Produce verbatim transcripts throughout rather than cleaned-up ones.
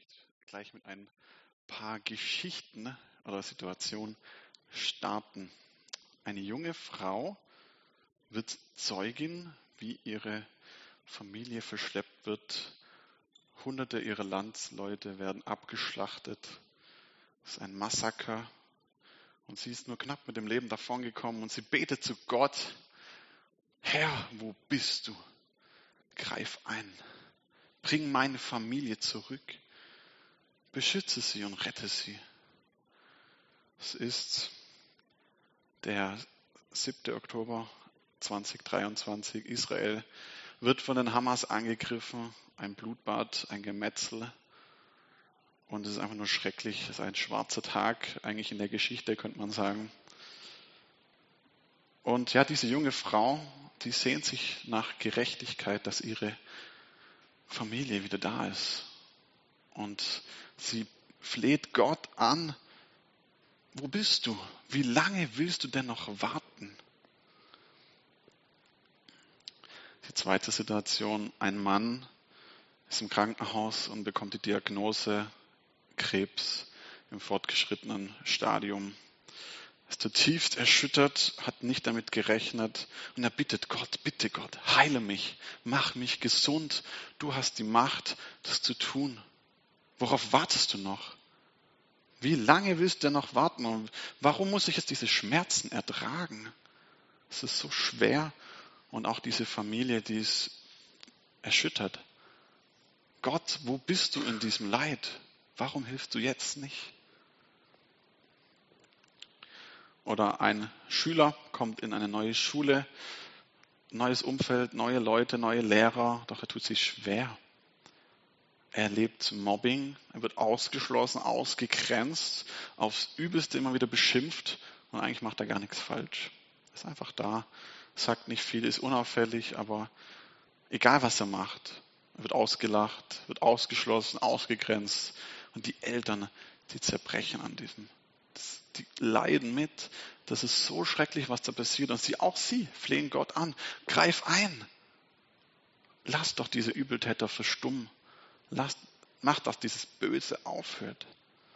möchte gleich mit ein paar Geschichten oder Situationen starten. Eine junge Frau wird Zeugin, wie ihre Familie verschleppt wird. Hunderte ihrer Landsleute werden abgeschlachtet. Es ist ein Massaker. Und sie ist nur knapp mit dem Leben davongekommen und sie betet zu Gott: Herr, wo bist du? Greif ein. Bring meine Familie zurück. Beschütze sie und rette sie. Es ist der siebte Oktober zweitausenddreiundzwanzig. Israel wird von den Hamas angegriffen. Ein Blutbad, ein Gemetzel. Und es ist einfach nur schrecklich. Es ist ein schwarzer Tag, eigentlich in der Geschichte, könnte man sagen. Und ja, diese junge Frau, die sehnt sich nach Gerechtigkeit, dass ihre Familie wieder da ist. Und sie fleht Gott an: Wo bist du? Wie lange willst du denn noch warten? Die zweite Situation: Ein Mann ist im Krankenhaus und bekommt die Diagnose Krebs im fortgeschrittenen Stadium. Er ist zutiefst erschüttert, hat nicht damit gerechnet und er bittet Gott: Bitte Gott, heile mich, mach mich gesund. Du hast die Macht, das zu tun. Worauf wartest du noch? Wie lange willst du denn noch warten? Und warum muss ich jetzt diese Schmerzen ertragen? Es ist so schwer und auch diese Familie, die ist erschüttert. Gott, wo bist du in diesem Leid? Warum hilfst du jetzt nicht? Oder ein Schüler kommt in eine neue Schule, neues Umfeld, neue Leute, neue Lehrer, doch er tut sich schwer. Er erlebt Mobbing, er wird ausgeschlossen, ausgegrenzt, aufs Übelste immer wieder beschimpft und eigentlich macht er gar nichts falsch. Er ist einfach da, sagt nicht viel, ist unauffällig, aber egal was er macht, er wird ausgelacht, wird ausgeschlossen, ausgegrenzt und die Eltern, die zerbrechen an diesem. Die leiden mit. Das ist so schrecklich, was da passiert. Und sie, auch sie, flehen Gott an: Greif ein. Lass doch diese Übeltäter verstummen. Lass, mach, dass dieses Böse aufhört.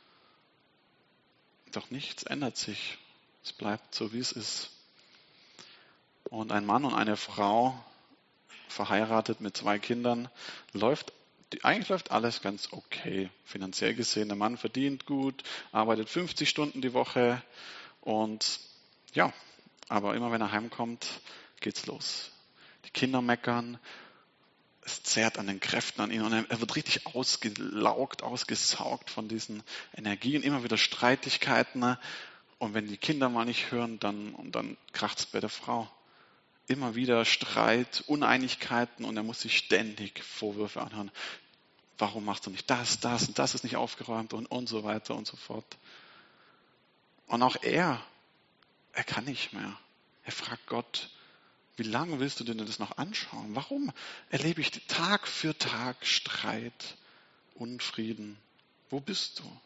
Doch nichts ändert sich. Es bleibt so, wie es ist. Und ein Mann und eine Frau, verheiratet mit zwei Kindern, läuft Eigentlich läuft alles ganz okay, finanziell gesehen. Der Mann verdient gut, arbeitet fünfzig Stunden die Woche und ja, aber immer wenn er heimkommt, geht's los. Die Kinder meckern, es zehrt an den Kräften an ihn und er wird richtig ausgelaugt, ausgesaugt von diesen Energien, immer wieder Streitigkeiten und wenn die Kinder mal nicht hören, dann, und dann kracht's bei der Frau. Immer wieder Streit, Uneinigkeiten und er muss sich ständig Vorwürfe anhören. Warum machst du nicht das, das und das ist nicht aufgeräumt und, und so weiter und so fort. Und auch er, er kann nicht mehr. Er fragt Gott: Wie lange willst du dir das noch anschauen? Warum erlebe ich Tag für Tag Streit, Unfrieden? Wo bist du?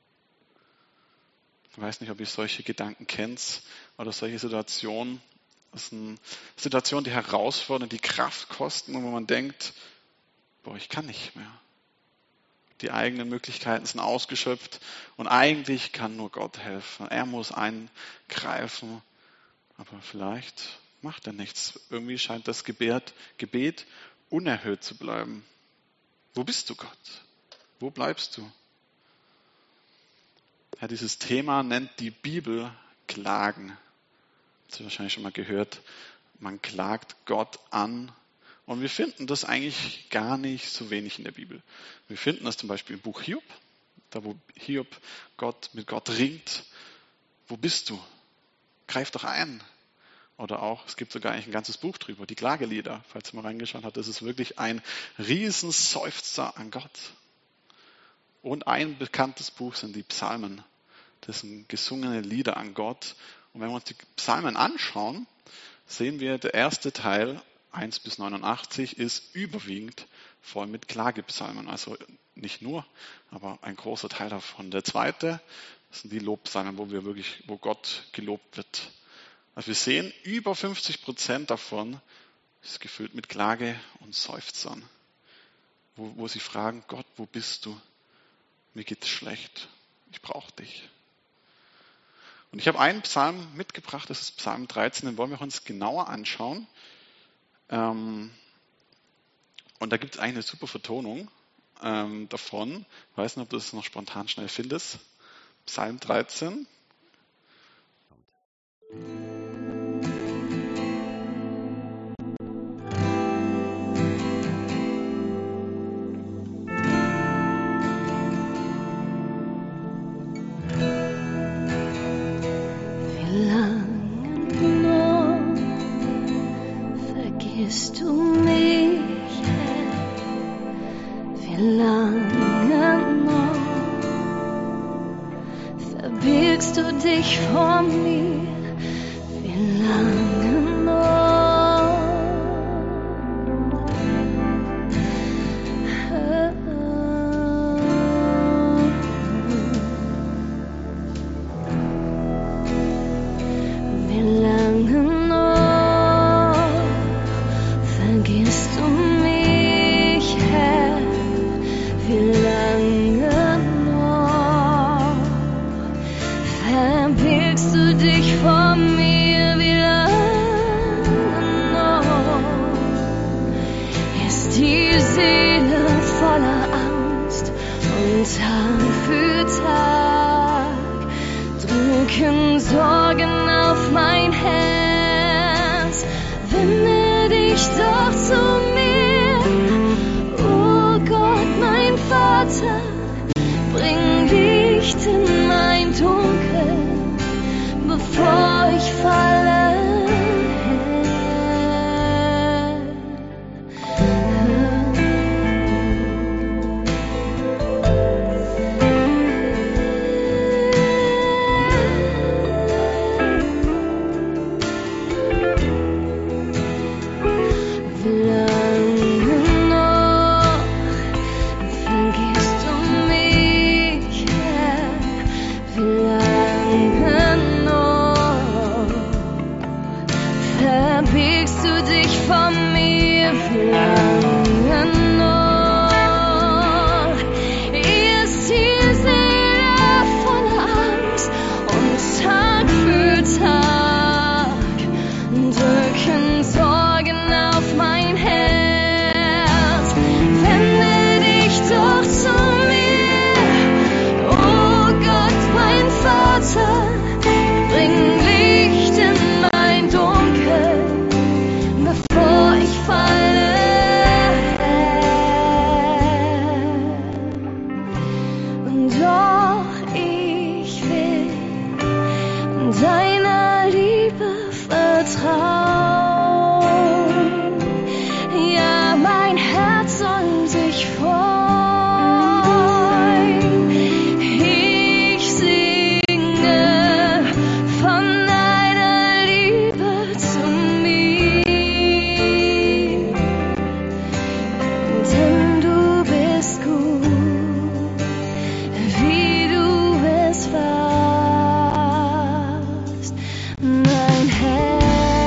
Ich weiß nicht, ob ihr solche Gedanken kennt oder solche Situationen. Das sind Situationen, die herausfordern, die Kraft kosten und wo man denkt: Boah, ich kann nicht mehr. Die eigenen Möglichkeiten sind ausgeschöpft und eigentlich kann nur Gott helfen. Er muss eingreifen, aber vielleicht macht er nichts. Irgendwie scheint das Gebet, Gebet unerhört zu bleiben. Wo bist du, Gott? Wo bleibst du? Ja, dieses Thema nennt die Bibel Klagen. Das hast du wahrscheinlich schon mal gehört. Man klagt Gott an. Und wir finden das eigentlich gar nicht so wenig in der Bibel. Wir finden das zum Beispiel im Buch Hiob, da wo Hiob Gott, mit Gott ringt. Wo bist du? Greif doch ein. Oder auch, es gibt sogar eigentlich ein ganzes Buch drüber, die Klagelieder. Falls ihr mal reingeschaut habt, das ist wirklich ein Riesenseufzer an Gott. Und ein bekanntes Buch sind die Psalmen. Das sind gesungene Lieder an Gott. Und wenn wir uns die Psalmen anschauen, sehen wir, der erste Teil, eins bis neunundachtzig, ist überwiegend voll mit Klagepsalmen. Also nicht nur, aber ein großer Teil davon. Der zweite, das sind die Lobpsalmen, wo wir wirklich, wo Gott gelobt wird. Also wir sehen, über fünfzig Prozent davon ist gefüllt mit Klage und Seufzern. Wo, wo sie fragen: Gott, wo bist du? mir geht's schlecht, ich brauche dich. Und ich habe einen Psalm mitgebracht, das ist Psalm dreizehn, den wollen wir uns genauer anschauen. Ähm, und da gibt es eigentlich eine super Vertonung ähm, davon. Ich weiß nicht, ob du das noch spontan schnell findest. Psalm dreizehn. Vergisst du mich, Herr, wie lange noch verbirgst du dich vor mir, wie lange noch? Wie lange noch vergisst du mich, Herr, wie lange noch verbirgst du dich vor mir, wie lange noch ist die Seele voller Angst und Tag für Tag drücken Sorgen auf mein Herz. Wende dich doch zu mir, oh Gott, mein Vater, bring Licht in mein Dunkel, bevor ich falle. Wie lange noch vergisst du mich, Herr? Wie lange noch verbiegst du dich von mir? Wie lange noch ist die Seele voller Angst und Tag für Tag drücken Sorgen auf mein Herz. Wende dich doch zu mir, oh Gott, mein Vater, bring Licht in mein Dunkel, bevor ich falle. Und doch ich will deiner Liebe vertrauen. Ja, mein Herz soll sich freuen. Ich singe von deiner Liebe zu mir, denn du bist gut, wie du es warst, mein Herr.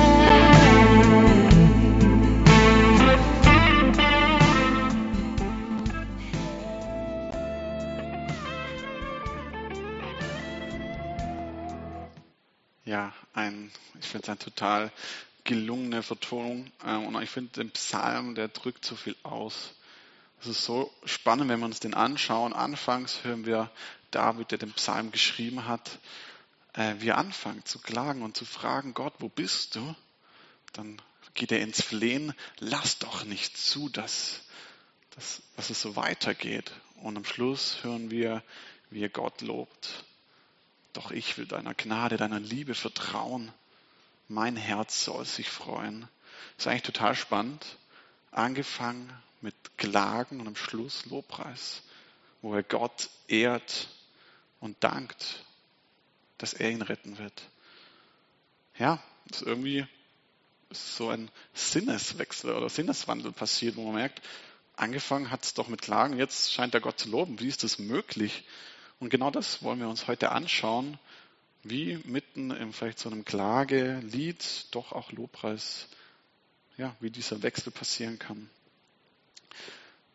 Ja, ein, ich finde es eine total gelungene Vertonung. Ähm, und ich finde den Psalm, der drückt so viel aus. Es ist so spannend, wenn wir uns den anschauen. Anfangs hören wir David, der den Psalm geschrieben hat, äh, wie er anfängt zu klagen und zu fragen, Gott, wo bist du? Dann geht er ins Flehen, lass doch nicht zu, dass, dass, dass es so weitergeht. Und am Schluss hören wir, wie er Gott lobt. Doch ich will deiner Gnade, deiner Liebe vertrauen. Mein Herz soll sich freuen. Das ist eigentlich total spannend. Angefangen mit Klagen und am Schluss Lobpreis, wo er Gott ehrt und dankt, dass er ihn retten wird. Ja, das ist irgendwie so ein Sinneswechsel oder Sinneswandel passiert, wo man merkt, angefangen hat es doch mit Klagen, jetzt scheint er Gott zu loben. Wie ist das möglich? Und genau das wollen wir uns heute anschauen, wie mitten in vielleicht so einem Klagelied doch auch Lobpreis, ja, wie dieser Wechsel passieren kann.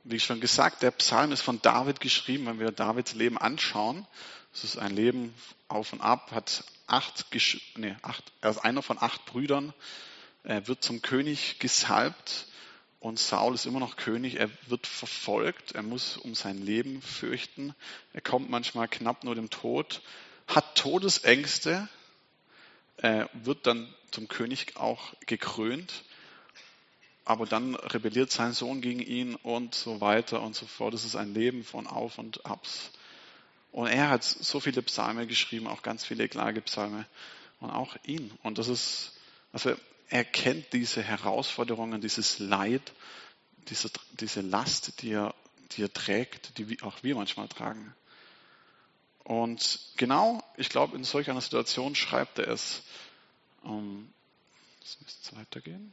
wie schon gesagt, der Psalm ist von David geschrieben, wenn wir Davids Leben anschauen. Es ist ein Leben auf und ab, hat acht, nee, acht, er ist einer von acht Brüdern. Er wird zum König gesalbt und Saul ist immer noch König. Er wird verfolgt, er muss um sein Leben fürchten. Er kommt manchmal knapp nur dem Tod, hat Todesängste, er wird dann zum König auch gekrönt. Aber dann rebelliert sein Sohn gegen ihn und so weiter und so fort. Das ist ein Leben von Auf und Abs. Und er hat so viele Psalme geschrieben, auch ganz viele Klagepsalme und auch ihn. Und das ist, also er kennt diese Herausforderungen, dieses Leid, diese, diese Last, die er, die er trägt, die auch wir manchmal tragen. Und genau, ich glaube, in solch einer Situation schreibt er es. Um, jetzt müsste es weitergehen.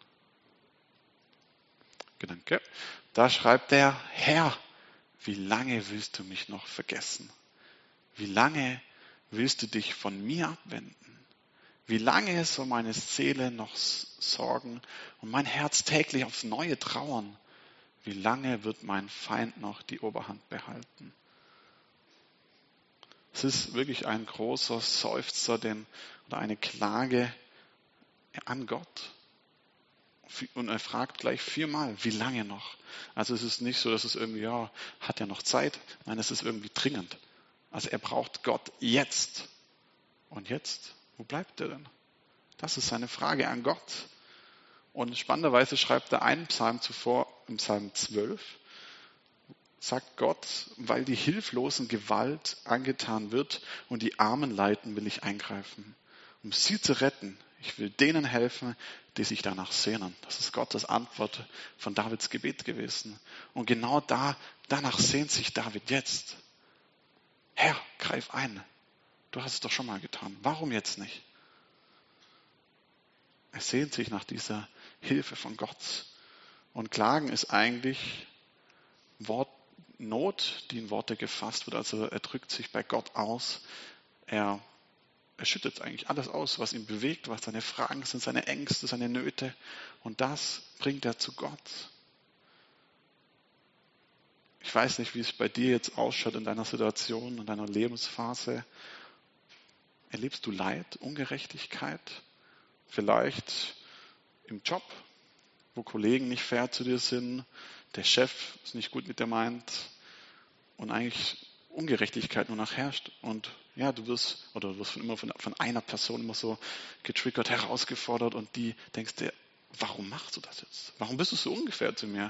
Gedanke. Da schreibt er, Herr, wie lange willst du mich noch vergessen? Wie lange willst du dich von mir abwenden? Wie lange soll meine Seele noch sorgen und mein Herz täglich aufs Neue trauern? Wie lange wird mein Feind noch die Oberhand behalten? Es ist wirklich ein großer Seufzer den, oder eine Klage an Gott. Und er fragt gleich viermal, wie lange noch? Also es ist nicht so, dass es irgendwie, ja, hat er noch Zeit? Nein, es ist irgendwie dringend. Also er braucht Gott jetzt. Und jetzt? Wo bleibt er denn? Das ist seine Frage an Gott. Und spannenderweise schreibt er einen Psalm zuvor, im Psalm zwölf, sagt Gott, weil die hilflosen Gewalt angetan wird und die Armen leiden, will ich eingreifen, um sie zu retten. Ich will denen helfen, die sich danach sehnen. Das ist Gottes Antwort von Davids Gebet gewesen. Und genau da, danach sehnt sich David jetzt. Herr, greif ein. Du hast es doch schon mal getan. Warum jetzt nicht? Er sehnt sich nach dieser Hilfe von Gott. Und Klagen ist eigentlich Wort, Not, die in Worte gefasst wird. Also er drückt sich bei Gott aus. Er Er schüttet eigentlich alles aus, was ihn bewegt, was seine Fragen sind, seine Ängste, seine Nöte. Und das bringt er zu Gott. Ich weiß nicht, wie es bei dir jetzt ausschaut in deiner Situation, in deiner Lebensphase. Erlebst du Leid, Ungerechtigkeit? Vielleicht im Job, wo Kollegen nicht fair zu dir sind, der Chef es nicht gut mit dir meint und eigentlich Ungerechtigkeit nur noch herrscht. Und ja, du wirst, oder du wirst von immer von, von einer Person immer so getriggert, herausgefordert und die denkst dir, warum machst du das jetzt? Warum bist du so unfair zu mir?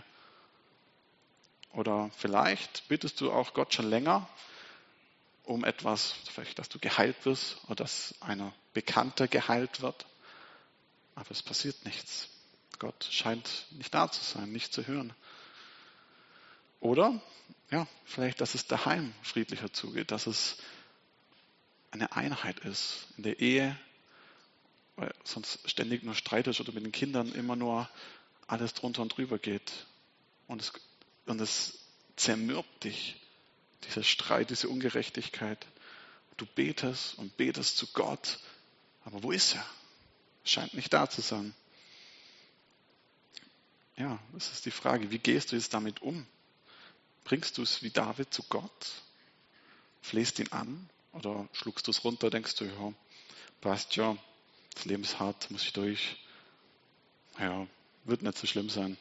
Oder vielleicht bittest du auch Gott schon länger um etwas, vielleicht, dass du geheilt wirst oder dass einer Bekannter geheilt wird. Aber es passiert nichts. Gott scheint nicht da zu sein, nicht zu hören. Oder, ja, vielleicht, dass es daheim friedlicher zugeht, dass es eine Einheit ist in der Ehe, weil sonst ständig nur Streit ist oder mit den Kindern immer nur alles drunter und drüber geht. Und es, und es zermürbt dich, dieser Streit, diese Ungerechtigkeit. Du betest und betest zu Gott, aber wo ist er? Scheint nicht da zu sein. Ja, das ist die Frage, wie gehst du jetzt damit um? Bringst du es wie David zu Gott? Flehst ihn an? Oder schluckst du es runter, denkst du, ja, passt ja, das Leben ist hart, muss ich durch. Ja, wird nicht so schlimm sein.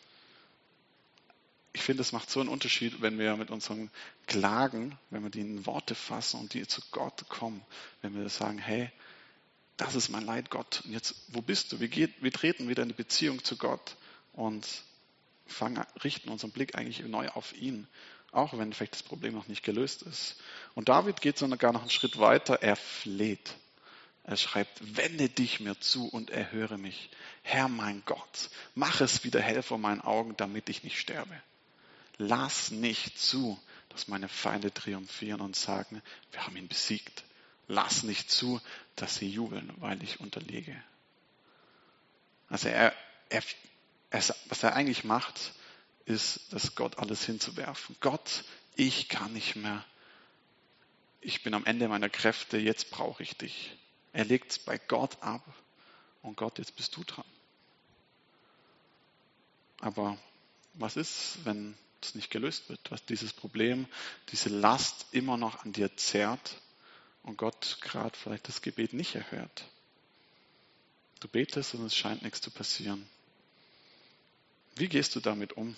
Ich finde, es macht so einen Unterschied, wenn wir mit unseren Klagen, wenn wir die in Worte fassen und die zu Gott kommen. Wenn wir sagen, hey, das ist mein Leid, Gott. Und jetzt, wo bist du? Wir, geht, wir treten wieder in die Beziehung zu Gott und fangen, richten unseren Blick eigentlich neu auf ihn. Auch wenn vielleicht das Problem noch nicht gelöst ist. Und David geht sogar noch einen Schritt weiter. Er fleht. Er schreibt, wende dich mir zu und erhöre mich. Herr mein Gott, mach es wieder hell vor meinen Augen, damit ich nicht sterbe. Lass nicht zu, dass meine Feinde triumphieren und sagen, wir haben ihn besiegt. Lass nicht zu, dass sie jubeln, weil ich unterliege. Also er, er, er, was er eigentlich macht, ist, dass Gott alles hinzuwerfen. Gott, ich kann nicht mehr. Ich bin am Ende meiner Kräfte, jetzt brauche ich dich. Er legt es bei Gott ab und Gott, jetzt bist du dran. Aber was ist, wenn das nicht gelöst wird, was dieses Problem, diese Last immer noch an dir zerrt und Gott gerade vielleicht das Gebet nicht erhört. Du betest und es scheint nichts zu passieren. Wie gehst du damit um?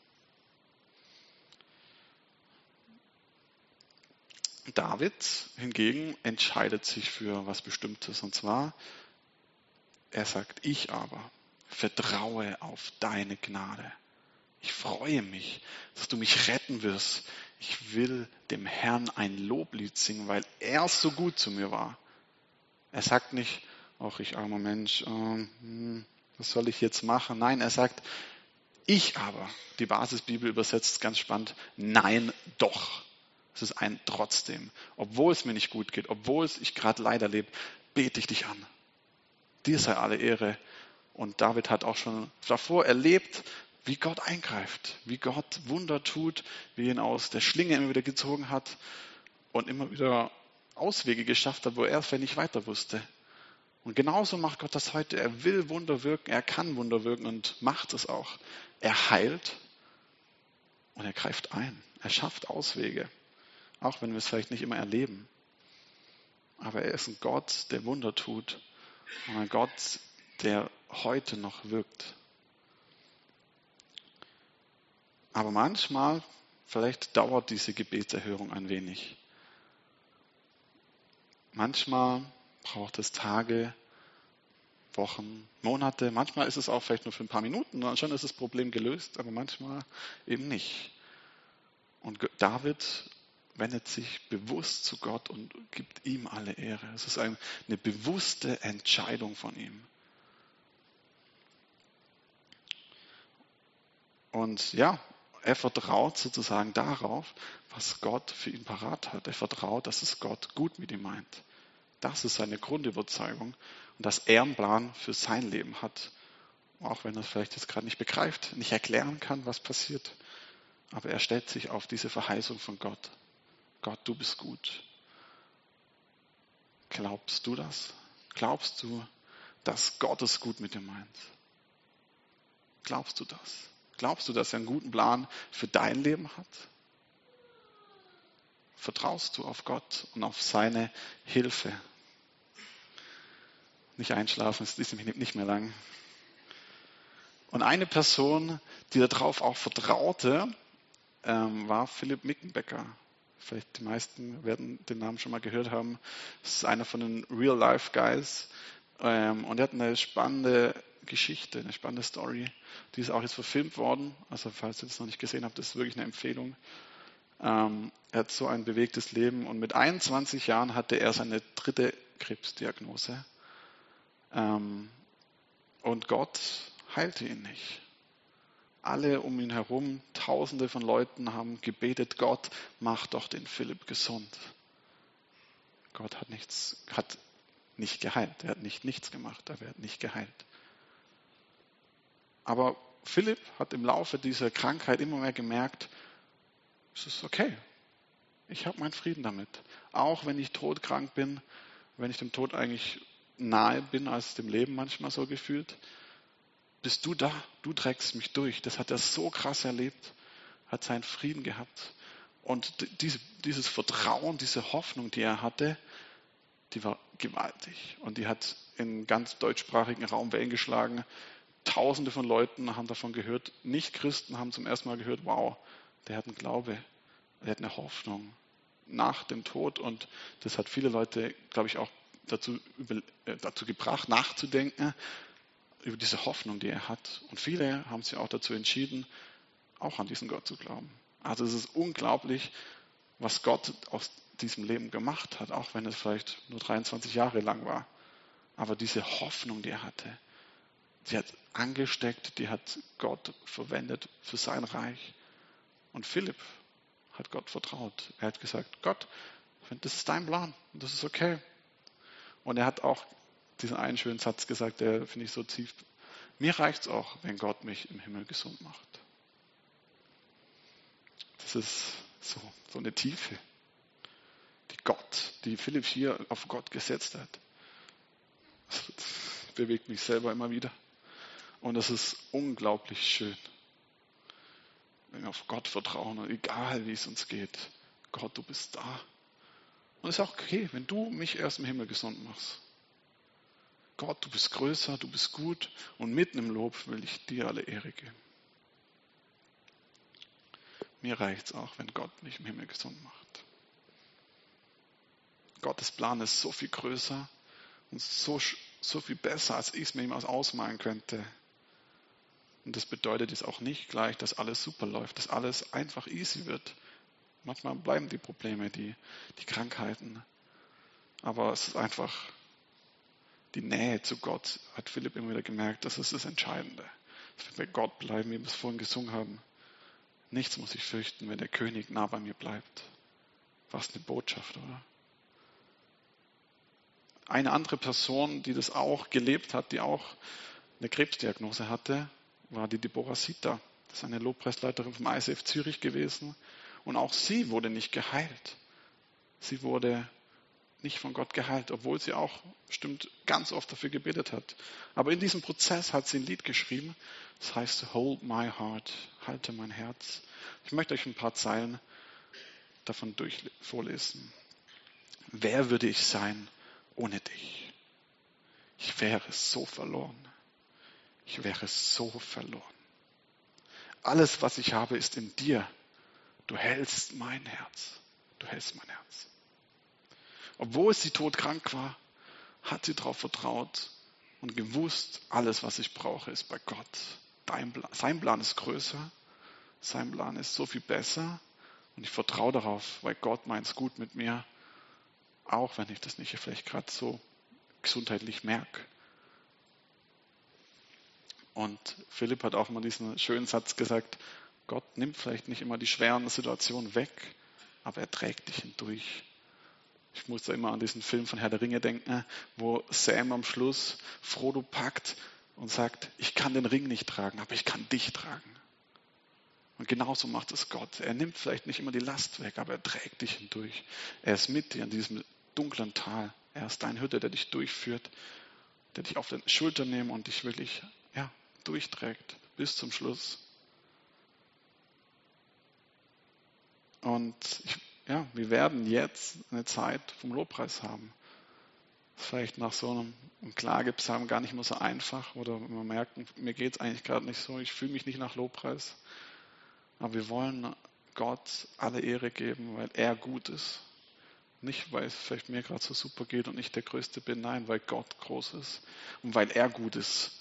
David hingegen entscheidet sich für was Bestimmtes. Und zwar, er sagt, ich aber vertraue auf deine Gnade. Ich freue mich, dass du mich retten wirst. Ich will dem Herrn ein Loblied singen, weil er so gut zu mir war. Er sagt nicht, ach ich armer Mensch, ähm, was soll ich jetzt machen? Nein, er sagt, ich aber, die Basisbibel übersetzt ganz spannend, nein, doch. Es ist ein trotzdem. Obwohl es mir nicht gut geht, obwohl ich gerade leider lebe, bete ich dich an. Dir sei alle Ehre. Und David hat auch schon davor erlebt, wie Gott eingreift, wie Gott Wunder tut, wie ihn aus der Schlinge immer wieder gezogen hat und immer wieder Auswege geschafft hat, wo er vielleicht nicht weiter wusste. Und genauso macht Gott das heute. Er will Wunder wirken, er kann Wunder wirken und macht es auch. Er heilt und er greift ein. Er schafft Auswege, auch wenn wir es vielleicht nicht immer erleben. Aber er ist ein Gott, der Wunder tut und ein Gott, der heute noch wirkt. Aber manchmal, vielleicht dauert diese Gebetserhörung ein wenig. Manchmal braucht es Tage, Wochen, Monate. Manchmal ist es auch vielleicht nur für ein paar Minuten und schon ist das Problem gelöst, aber manchmal eben nicht. Und David wendet sich bewusst zu Gott und gibt ihm alle Ehre. Es ist eine bewusste Entscheidung von ihm. Und ja, er vertraut sozusagen darauf, was Gott für ihn parat hat. Er vertraut, dass es Gott gut mit ihm meint. Das ist seine Grundüberzeugung und dass er einen Plan für sein Leben hat. Auch wenn er es vielleicht jetzt gerade nicht begreift, nicht erklären kann, was passiert. Aber er stellt sich auf diese Verheißung von Gott. Gott, du bist gut. Glaubst du das? Glaubst du, dass Gott es gut mit dir meint? Glaubst du das? Glaubst du, dass er einen guten Plan für dein Leben hat? Vertraust du auf Gott und auf seine Hilfe? Nicht einschlafen, es ist nämlich nicht mehr lang. Und eine Person, die darauf auch vertraute, ähm, war Philipp Mickenbecker. Vielleicht die meisten werden den Namen schon mal gehört haben. Das ist einer von den Real-Life-Guys. Ähm, und er hat eine spannende Geschichte, eine spannende Story. Die ist auch jetzt verfilmt worden. Also falls ihr das noch nicht gesehen habt, das ist wirklich eine Empfehlung. Ähm, er hat so ein bewegtes Leben und mit einundzwanzig Jahren hatte er seine dritte Krebsdiagnose. Ähm, und Gott heilte ihn nicht. Alle um ihn herum, tausende von Leuten haben gebetet, Gott, mach doch den Philipp gesund. Gott hat nichts, hat nicht geheilt. Er hat nicht nichts gemacht, aber er hat nicht geheilt. Aber Philipp hat im Laufe dieser Krankheit immer mehr gemerkt, es ist okay. Ich habe meinen Frieden damit. Auch wenn ich todkrank bin, wenn ich dem Tod eigentlich nahe bin als dem Leben manchmal so gefühlt, bist du da, du trägst mich durch. Das hat er so krass erlebt, hat seinen Frieden gehabt. Und diese, dieses Vertrauen, diese Hoffnung, die er hatte, die war gewaltig. Und die hat in ganz deutschsprachigen Raum Wellen geschlagen. Tausende von Leuten haben davon gehört. Nicht-Christen haben zum ersten Mal gehört, wow, der hat einen Glaube, der hat eine Hoffnung nach dem Tod. Und das hat viele Leute, glaube ich, auch dazu, äh, dazu gebracht, nachzudenken über diese Hoffnung, die er hat. Und viele haben sich auch dazu entschieden, auch an diesen Gott zu glauben. Also es ist unglaublich, was Gott aus diesem Leben gemacht hat, auch wenn es vielleicht nur dreiundzwanzig Jahre lang war. Aber diese Hoffnung, die er hatte, die hat angesteckt, die hat Gott verwendet für sein Reich. Und Philipp hat Gott vertraut. Er hat gesagt, Gott, das ist dein Plan und das ist okay. Und er hat auch diesen einen schönen Satz gesagt, der finde ich so tief. Mir reicht es auch, wenn Gott mich im Himmel gesund macht. Das ist so, so eine Tiefe, die Gott, die Philipp hier auf Gott gesetzt hat. Das bewegt mich selber immer wieder. Und das ist unglaublich schön. wenn wir auf Gott vertrauen und egal wie es uns geht, Gott, du bist da. Und es ist auch okay, wenn du mich erst im Himmel gesund machst. Gott, du bist größer, du bist gut und mitten im Lob will ich dir alle Ehre geben. Mir reicht es auch, wenn Gott mich im Himmel gesund macht. Gottes Plan ist so viel größer und so, so viel besser, als ich es mir jemals ausmalen könnte. Und das bedeutet jetzt auch nicht gleich, dass alles super läuft, dass alles einfach easy wird. Manchmal bleiben die Probleme, die, die Krankheiten. Aber es ist einfach die Nähe zu Gott, hat Philipp immer wieder gemerkt, das ist das Entscheidende. Dass wir bei Gott bleiben, wie wir es vorhin gesungen haben. Nichts muss ich fürchten, wenn der König nah bei mir bleibt. Was eine Botschaft, oder? Eine andere Person, die das auch gelebt hat, die auch eine Krebsdiagnose hatte, war die Deborah Sita. Das ist eine Lobpreisleiterin vom I C F Zürich gewesen. Und auch sie wurde nicht geheilt. Sie wurde nicht von Gott geheilt, obwohl sie auch bestimmt ganz oft dafür gebetet hat. Aber in diesem Prozess hat sie ein Lied geschrieben. Das heißt Hold My Heart, halte mein Herz. Ich möchte euch ein paar Zeilen davon durch vorlesen. Wer würde ich sein ohne dich? Ich wäre so verloren. Ich wäre so verloren. Alles, was ich habe, ist in dir. Du hältst mein Herz. Du hältst mein Herz. Obwohl sie todkrank war, hat sie darauf vertraut und gewusst, alles, was ich brauche, ist bei Gott. Dein Plan, sein Plan ist größer, sein Plan ist so viel besser und ich vertraue darauf, weil Gott meint es gut mit mir, auch wenn ich das nicht vielleicht gerade so gesundheitlich merke. Und Philipp hat auch mal diesen schönen Satz gesagt, Gott nimmt vielleicht nicht immer die schweren Situationen weg, aber er trägt dich hindurch. Ich muss da immer an diesen Film von Herr der Ringe denken, wo Sam am Schluss Frodo packt und sagt, ich kann den Ring nicht tragen, aber ich kann dich tragen. Und genauso macht es Gott. Er nimmt vielleicht nicht immer die Last weg, aber er trägt dich hindurch. Er ist mit dir in diesem dunklen Tal. Er ist dein Hirte, der dich durchführt, der dich auf die Schulter nimmt und dich wirklich ja, durchträgt bis zum Schluss. Und ich Ja, wir werden jetzt eine Zeit vom Lobpreis haben. Vielleicht nach so einem, einem Klagepsalm gar nicht mehr so einfach oder man merkt, mir geht es eigentlich gerade nicht so, ich fühle mich nicht nach Lobpreis. Aber wir wollen Gott alle Ehre geben, weil er gut ist. Nicht, weil es vielleicht mir gerade so super geht und ich der Größte bin, nein, weil Gott groß ist und weil er gut ist.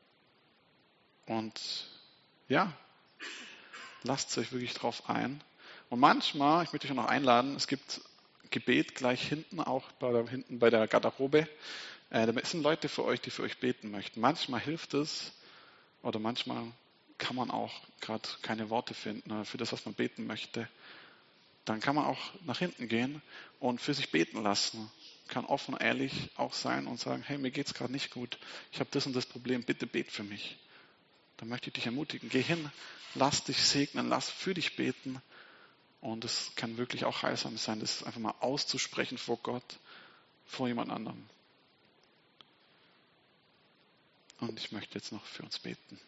Und ja, lasst euch wirklich drauf ein. Und manchmal, ich möchte euch noch einladen, es gibt Gebet gleich hinten, auch bei der, hinten bei der Garderobe. Äh, da sind Leute für euch, die für euch beten möchten. Manchmal hilft es oder manchmal kann man auch gerade keine Worte finden für das, was man beten möchte. Dann kann man auch nach hinten gehen und für sich beten lassen. Kann offen und ehrlich auch sein und sagen, hey, mir geht's gerade nicht gut. Ich habe das und das Problem, bitte bet für mich. Dann möchte ich dich ermutigen, geh hin, lass dich segnen, lass für dich beten. Und es kann wirklich auch heilsam sein, das einfach mal auszusprechen vor Gott, vor jemand anderem. Und ich möchte jetzt noch für uns beten.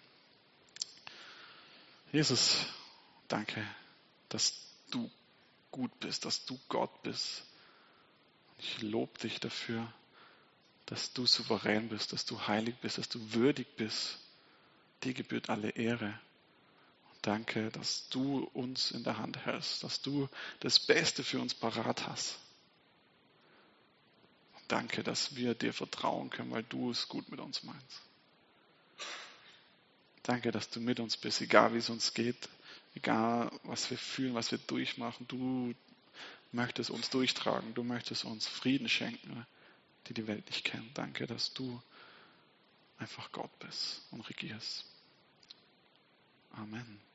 Jesus, danke, dass du gut bist, dass du Gott bist. Ich lobe dich dafür, dass du souverän bist, dass du heilig bist, dass du würdig bist. Dir gebührt alle Ehre. Danke, dass du uns in der Hand hältst, dass du das Beste für uns parat hast. Danke, dass wir dir vertrauen können, weil du es gut mit uns meinst. Danke, dass du mit uns bist, egal wie es uns geht, egal was wir fühlen, was wir durchmachen. Du möchtest uns durchtragen, du möchtest uns Frieden schenken, die die Welt nicht kennt. Danke, dass du einfach Gott bist und regierst. Amen.